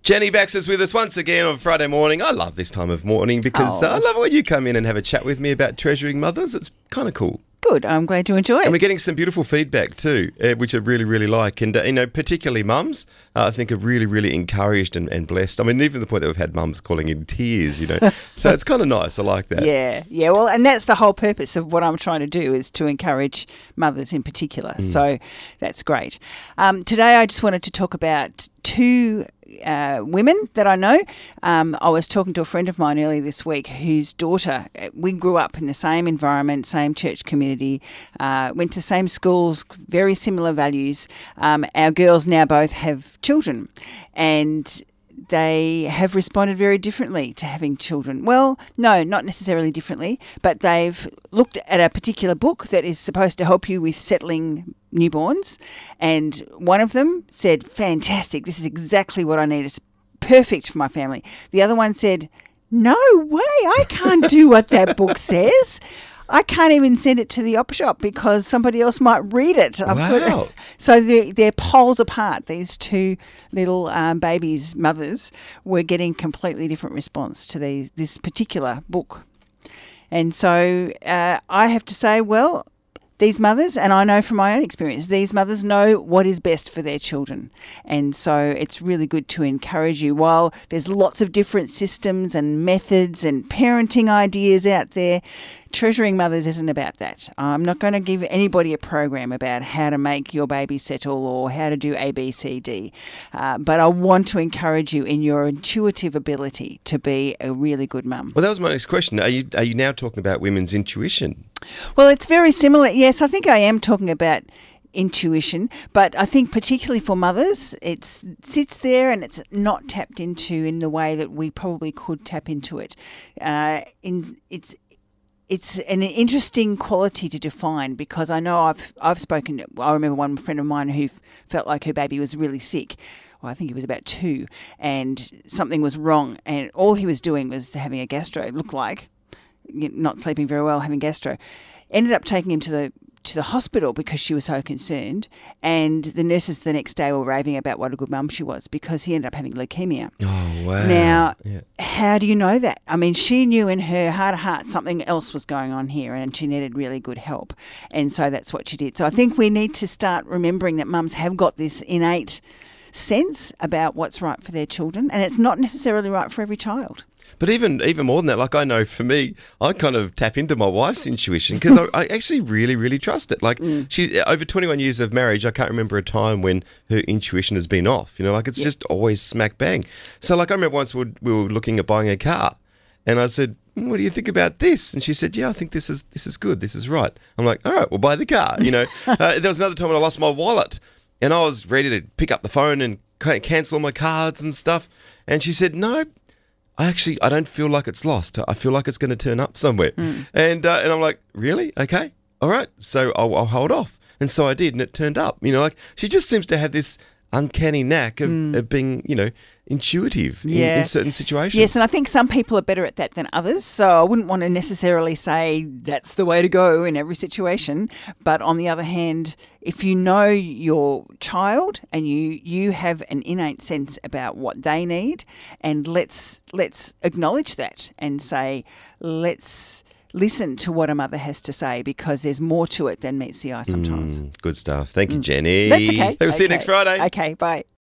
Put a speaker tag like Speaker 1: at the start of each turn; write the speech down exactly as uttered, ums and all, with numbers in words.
Speaker 1: Jenny Baxter's with us once again on Friday morning. I love this time of morning because uh, I love it when you come in and have a chat with me about treasuring mothers. It's kind of cool.
Speaker 2: Good. I'm glad you enjoy it.
Speaker 1: And we're getting some beautiful feedback too, uh, which I really, really like. And, uh, you know, particularly mums, uh, I think are really, really encouraged and, and blessed. I mean, even to the point that we've had mums calling in tears, you know. So it's kind of nice. I like that.
Speaker 2: Yeah. Yeah. Well, and that's the whole purpose of what I'm trying to do, is to encourage mothers in particular. Mm. So that's great. Um, today I just wanted to talk about two Uh, women that I know. Um, I was talking to a friend of mine earlier this week whose daughter, we grew up in the same environment, same church community, uh, went to the same schools, very similar values. Um, our girls now both have children, and they have responded very differently to having children. Well, no, not necessarily differently, but they've looked at a particular book that is supposed to help you with settling newborns, and one of them said, fantastic, this is exactly what I need, it's perfect for my family. The other one said, no way, I can't do what that book says. I can't even send it to the op shop because somebody else might read it.
Speaker 1: Wow.
Speaker 2: So they're, they're poles apart. These two little um, babies' mothers were getting completely different response to the, this particular book. And so uh, I have to say, well, these mothers, and I know from my own experience, these mothers know what is best for their children. And so it's really good to encourage you. While there's lots of different systems and methods and parenting ideas out there, treasuring mothers isn't about that. I'm not going to give anybody a program about how to make your baby settle or how to do A, B, C, D. Uh, but I want to encourage you in your intuitive ability to be a really good mum.
Speaker 1: Well, that was my next question. Are you are you now talking about women's intuition?
Speaker 2: Well, it's very similar. Yes, I think I am talking about intuition, but I think particularly for mothers, it sits there and it's not tapped into in the way that we probably could tap into it. Uh, in it's It's an interesting quality to define, because I know I've I've spoken. I remember one friend of mine who f- felt like her baby was really sick. Well, I think he was about two, and something was wrong, and all he was doing was having a gastro. It looked like not sleeping very well, having gastro. Ended up taking him to the to the hospital because she was so concerned, and the nurses the next day were raving about what a good mum she was because he ended up having leukemia.
Speaker 1: Oh, wow.
Speaker 2: Now,
Speaker 1: yeah.
Speaker 2: How do you know that? I mean, she knew in her heart of hearts something else was going on here and she needed really good help, and so that's what she did. So I think we need to start remembering that mums have got this innate sense about what's right for their children, and it's not necessarily right for every child.
Speaker 1: But even even more than that, like I know for me, I kind of tap into my wife's intuition because I, I actually really, really trust it. Like mm. she, over twenty-one years of marriage, I can't remember a time when her intuition has been off. You know, like it's yep. just always smack bang. So like I remember once we were looking at buying a car, and I said, what do you think about this? And she said, yeah, I think this is this is good. This is right. I'm like, all right, we'll buy the car. You know, uh, there was another time when I lost my wallet, and I was ready to pick up the phone and cancel all my cards and stuff. And she said, no. I actually, I don't feel like it's lost. I feel like it's going to turn up somewhere. Mm. And uh, and I'm like, really? Okay. All right. So I'll, I'll hold off. And so I did, and it turned up. You know, like she just seems to have this uncanny knack of, mm. of being, you know, intuitive
Speaker 2: yeah.
Speaker 1: in, in certain situations.
Speaker 2: Yes, and I think some people are better at that than others. So I wouldn't want to necessarily say that's the way to go in every situation. But on the other hand, if you know your child and you you have an innate sense about what they need, and let's let's acknowledge that and say, let's listen to what a mother has to say, because there's more to it than meets the eye sometimes.
Speaker 1: Mm, good stuff. Thank you,
Speaker 2: mm.
Speaker 1: Jenny.
Speaker 2: That's okay.
Speaker 1: We'll
Speaker 2: okay.
Speaker 1: see you next Friday.
Speaker 2: Okay, bye.